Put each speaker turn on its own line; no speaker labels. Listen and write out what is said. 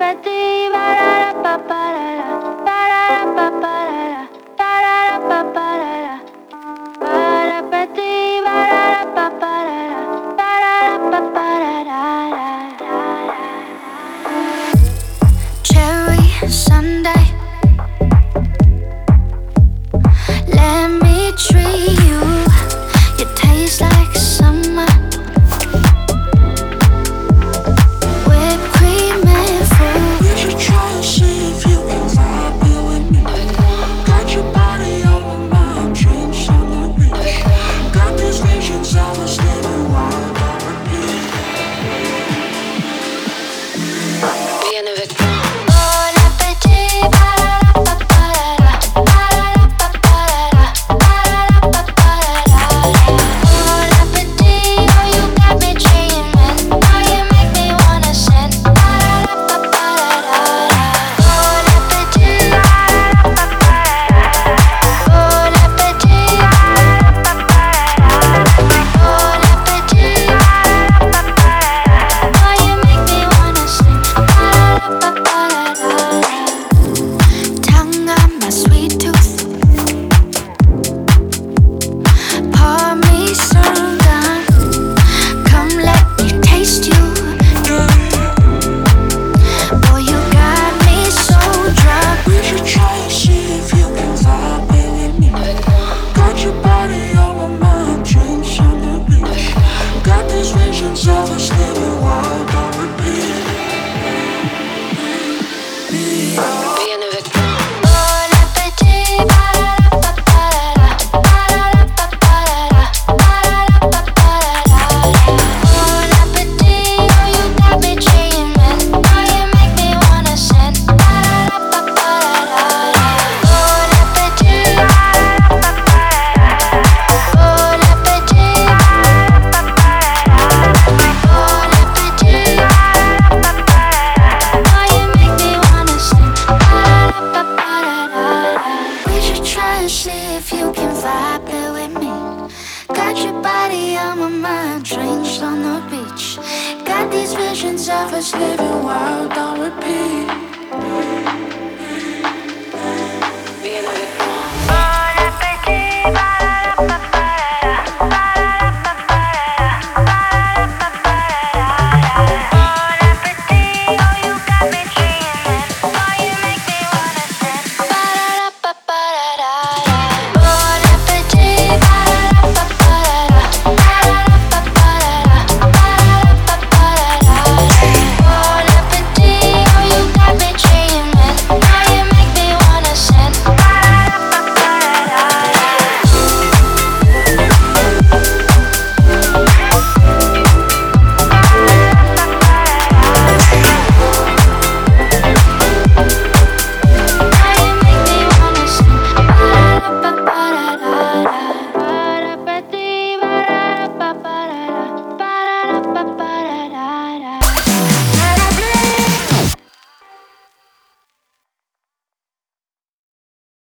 Cherry Sunday, let me treat you. You taste like summer, whipped cream and fruit.
We should try and see if you can vibe it with me. Got your body on my mind, drinks on the beach. Got these visions of us living wild on repeat.
Bien avec moi.
Bon appétit, tongue on my sweet tooth. Pour me some gum. Come let me taste you. Boy, you got me so drunk.
We should try and see if you can vibe it with me. Got your body on my mind, drinks on the beach. Got these visions of us living wild on repeat.
Bien avec moi.
Bon appétit, bon appétit, oh you got me dreaming. Oh you make me wanna sing. Bon appétit, bon appétit, bon appétit. Oh you make me wanna sing. We should try and see if you can vibe it with me. Got your body on my mind, drinks on the beach. Got these visions of us living wild on repeat.